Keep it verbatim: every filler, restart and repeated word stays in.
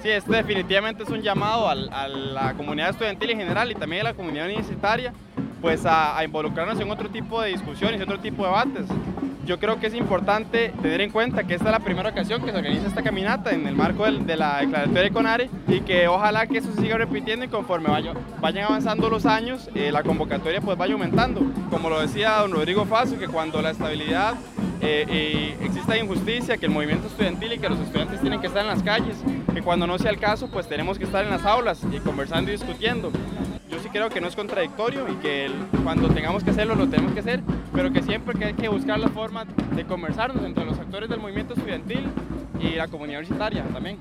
Sí, este definitivamente es un llamado al, a la comunidad estudiantil en general y también a la comunidad universitaria, pues a, a involucrarnos en otro tipo de discusiones, otro tipo de debates. Yo creo que es importante tener en cuenta que esta es la primera ocasión que se organiza esta caminata en el marco del, de la declaratoria de CONARE y que ojalá que eso se siga repitiendo y conforme vaya, vayan avanzando los años, eh, la convocatoria pues vaya aumentando. Como lo decía don Rodrigo Faso, que cuando la estabilidad eh, eh, exista injusticia, que el movimiento estudiantil y que los estudiantes tienen que estar en las calles, que cuando no sea el caso pues tenemos que estar en las aulas y conversando y discutiendo. Yo sí creo que no es contradictorio y que el, cuando tengamos que hacerlo lo tenemos que hacer, pero que siempre que hay que buscar la forma de conversarnos entre los actores del movimiento estudiantil y la comunidad universitaria también.